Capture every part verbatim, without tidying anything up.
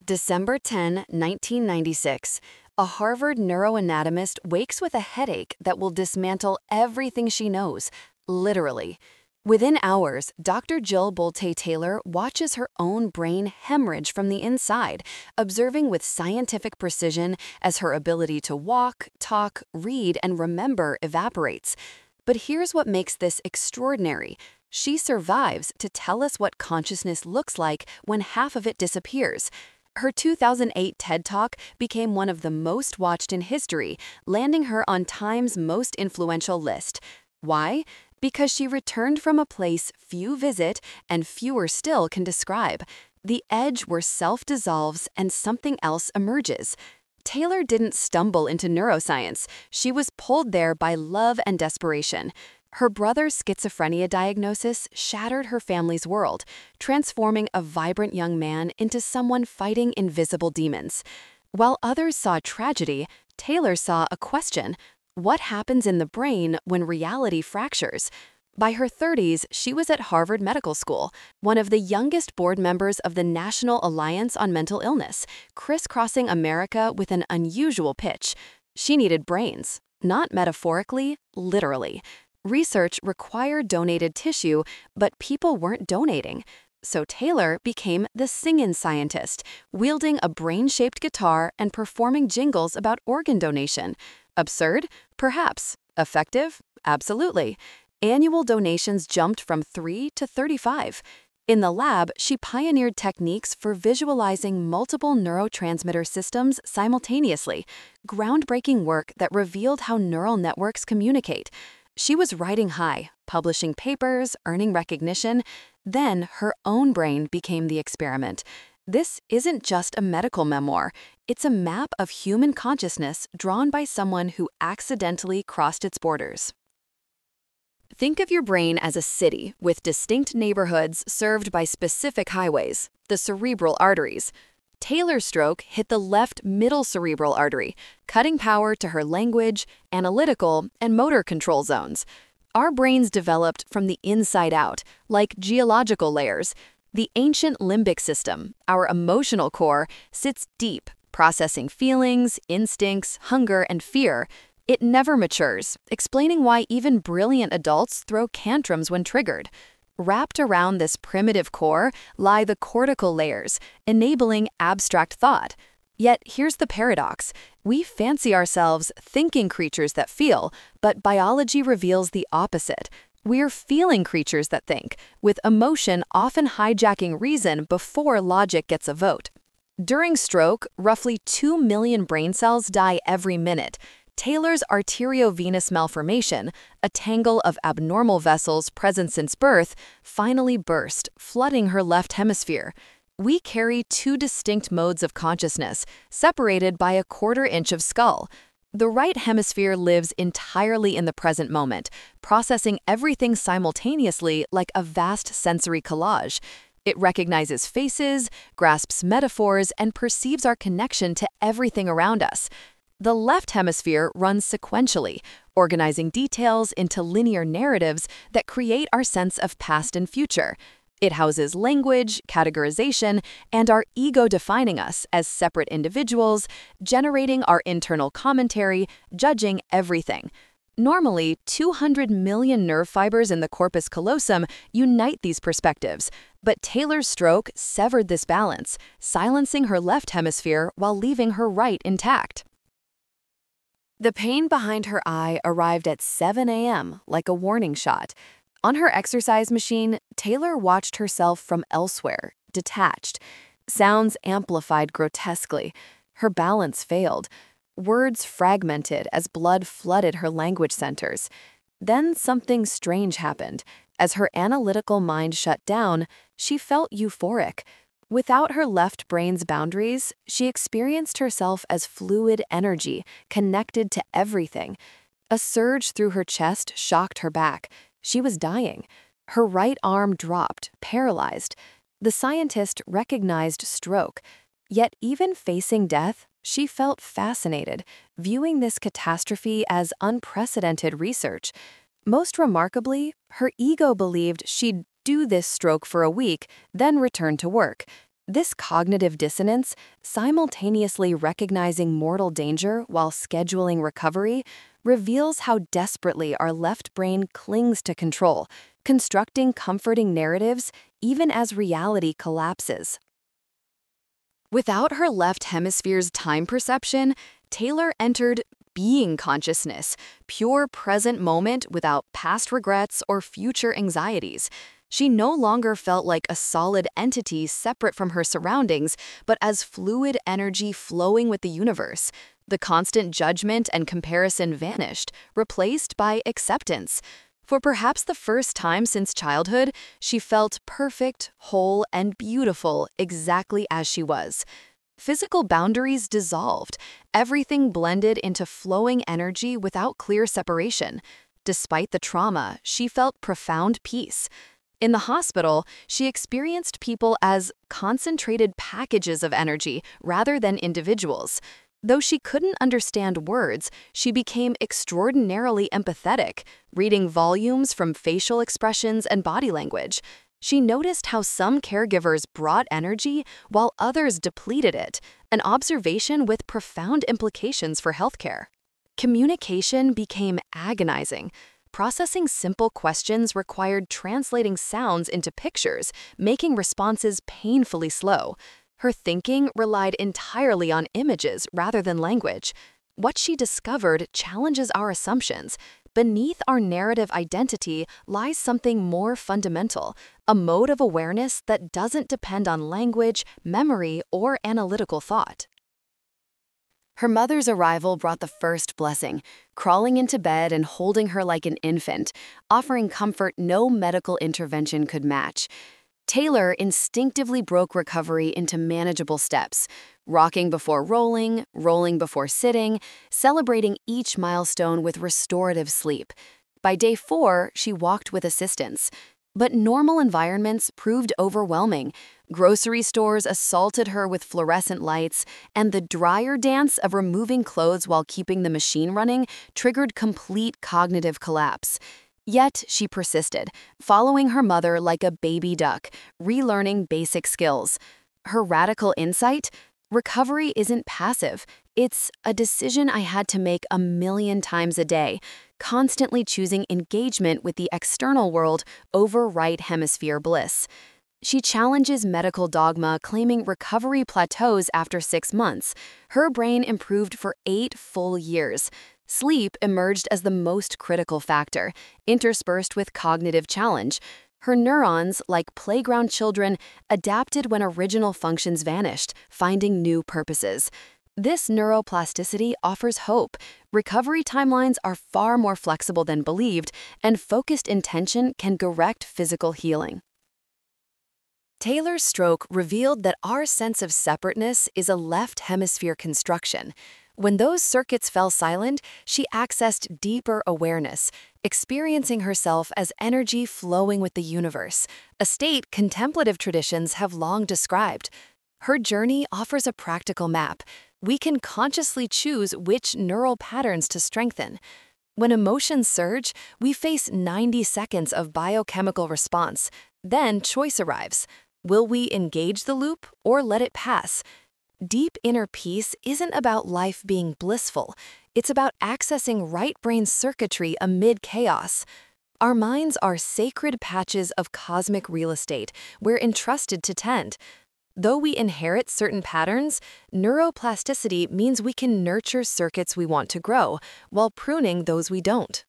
December tenth, nineteen ninety-six. A Harvard neuroanatomist wakes with a headache that will dismantle everything she knows, literally. Within hours, Doctor Jill Bolte Taylor watches her own brain hemorrhage from the inside, observing with scientific precision as her ability to walk, talk, read, and remember evaporates. But here's what makes this extraordinary. She survives to tell us what consciousness looks like when half of it disappears. Her two thousand eight TED Talk became one of the most watched in history, landing her on Time's most influential list. Why? Because she returned from a place few visit and fewer still can describe, the edge where self dissolves and something else emerges. Taylor didn't stumble into neuroscience. She was pulled there by love and desperation. Her brother's schizophrenia diagnosis shattered her family's world, transforming a vibrant young man into someone fighting invisible demons. While others saw tragedy, Taylor saw a question: what happens in the brain when reality fractures? By her thirties, she was at Harvard Medical School, one of the youngest board members of the National Alliance on Mental Illness, crisscrossing America with an unusual pitch. She needed brains, not metaphorically, literally. Research required donated tissue, but people weren't donating. So Taylor became the sing-in scientist, wielding a brain-shaped guitar and performing jingles about organ donation. Absurd? Perhaps. Effective? Absolutely. Annual donations jumped from three to thirty-five. In the lab, she pioneered techniques for visualizing multiple neurotransmitter systems simultaneously, groundbreaking work that revealed how neural networks communicate. She was riding high, publishing papers, earning recognition. Then her own brain became the experiment. This isn't just a medical memoir. It's a map of human consciousness drawn by someone who accidentally crossed its borders. Think of your brain as a city with distinct neighborhoods served by specific highways, the cerebral arteries. Taylor's stroke hit the left middle cerebral artery, cutting power to her language, analytical, and motor control zones. Our brains developed from the inside out, like geological layers. The ancient limbic system, our emotional core, sits deep, processing feelings, instincts, hunger, and fear. It never matures, explaining why even brilliant adults throw tantrums when triggered. Wrapped around this primitive core lie the cortical layers, enabling abstract thought. Yet here's the paradox. We fancy ourselves thinking creatures that feel, but biology reveals the opposite. We're feeling creatures that think, with emotion often hijacking reason before logic gets a vote. During stroke, roughly two million brain cells die every minute. Taylor's arteriovenous malformation, a tangle of abnormal vessels present since birth, finally burst, flooding her left hemisphere. We carry two distinct modes of consciousness, separated by a quarter inch of skull. The right hemisphere lives entirely in the present moment, processing everything simultaneously like a vast sensory collage. It recognizes faces, grasps metaphors, and perceives our connection to everything around us. The left hemisphere runs sequentially, organizing details into linear narratives that create our sense of past and future. It houses language, categorization, and our ego defining us as separate individuals, generating our internal commentary, judging everything. Normally, two hundred million nerve fibers in the corpus callosum unite these perspectives, but Taylor's stroke severed this balance, silencing her left hemisphere while leaving her right intact. The pain behind her eye arrived at seven a m, like a warning shot. On her exercise machine, Taylor watched herself from elsewhere, detached. Sounds amplified grotesquely. Her balance failed. Words fragmented as blood flooded her language centers. Then something strange happened. As her analytical mind shut down, she felt euphoric. Without her left brain's boundaries, she experienced herself as fluid energy, connected to everything. A surge through her chest shocked her back. She was dying. Her right arm dropped, paralyzed. The scientist recognized stroke. Yet even facing death, she felt fascinated, viewing this catastrophe as unprecedented research. Most remarkably, her ego believed she'd do this stroke for a week, then return to work. This cognitive dissonance, simultaneously recognizing mortal danger while scheduling recovery, reveals how desperately our left brain clings to control, constructing comforting narratives even as reality collapses. Without her left hemisphere's time perception, Taylor entered being consciousness, pure present moment without past regrets or future anxieties. She no longer felt like a solid entity separate from her surroundings, but as fluid energy flowing with the universe. The constant judgment and comparison vanished, replaced by acceptance. For perhaps the first time since childhood, she felt perfect, whole, and beautiful exactly as she was. Physical boundaries dissolved, everything blended into flowing energy without clear separation. Despite the trauma, she felt profound peace. In the hospital, she experienced people as concentrated packages of energy rather than individuals. Though she couldn't understand words, she became extraordinarily empathetic, reading volumes from facial expressions and body language. She noticed how some caregivers brought energy while others depleted it, an observation with profound implications for healthcare. Communication became agonizing. Processing simple questions required translating sounds into pictures, making responses painfully slow. Her thinking relied entirely on images rather than language. What she discovered challenges our assumptions. Beneath our narrative identity lies something more fundamental, a mode of awareness that doesn't depend on language, memory, or analytical thought. Her mother's arrival brought the first blessing, crawling into bed and holding her like an infant, offering comfort no medical intervention could match. Taylor instinctively broke recovery into manageable steps, rocking before rolling, rolling before sitting, celebrating each milestone with restorative sleep. By day four, she walked with assistance. But normal environments proved overwhelming. Grocery stores assaulted her with fluorescent lights, and the dryer dance of removing clothes while keeping the machine running triggered complete cognitive collapse. Yet she persisted, following her mother like a baby duck, relearning basic skills. Her radical insight? Recovery isn't passive. It's a decision I had to make a million times a day, constantly choosing engagement with the external world over right hemisphere bliss. She challenges medical dogma, claiming recovery plateaus after six months. Her brain improved for eight full years. Sleep emerged as the most critical factor, interspersed with cognitive challenge. Her neurons, like playground children, adapted when original functions vanished, finding new purposes. This neuroplasticity offers hope. Recovery timelines are far more flexible than believed, and focused intention can direct physical healing. Taylor's stroke revealed that our sense of separateness is a left hemisphere construction. When those circuits fell silent, she accessed deeper awareness, experiencing herself as energy flowing with the universe, a state contemplative traditions have long described. Her journey offers a practical map. We can consciously choose which neural patterns to strengthen. When emotions surge, we face ninety seconds of biochemical response. Then choice arrives. Will we engage the loop or let it pass? Deep inner peace isn't about life being blissful. It's about accessing right brain circuitry amid chaos. Our minds are sacred patches of cosmic real estate we're entrusted to tend. Though we inherit certain patterns, neuroplasticity means we can nurture circuits we want to grow while pruning those we don't.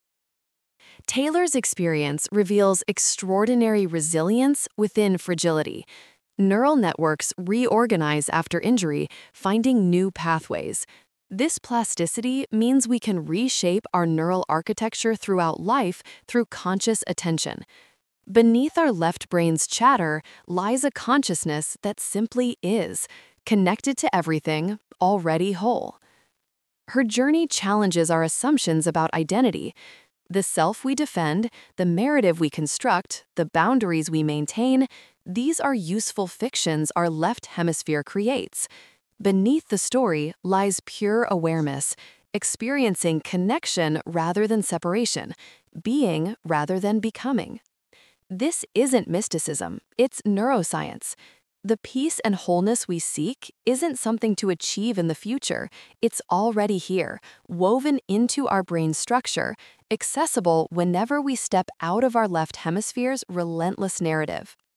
Taylor's experience reveals extraordinary resilience within fragility. Neural networks reorganize after injury, finding new pathways. This plasticity means we can reshape our neural architecture throughout life through conscious attention. Beneath our left brain's chatter lies a consciousness that simply is, connected to everything, already whole. Her journey challenges our assumptions about identity. The self we defend, the narrative we construct, the boundaries we maintain, these are useful fictions our left hemisphere creates. Beneath the story lies pure awareness, experiencing connection rather than separation, being rather than becoming. This isn't mysticism, it's neuroscience. The peace and wholeness we seek isn't something to achieve in the future. It's already here, woven into our brain structure, accessible whenever we step out of our left hemisphere's relentless narrative.